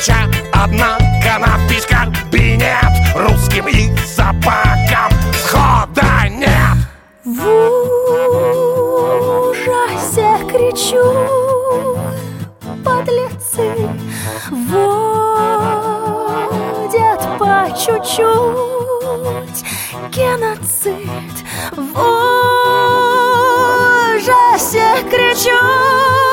задача, однако надпись «Кабинет» русским и собакам схода нет. В ужасе кричу: подлецы вводят по чуть-чуть геноцид. В ужасе кричу: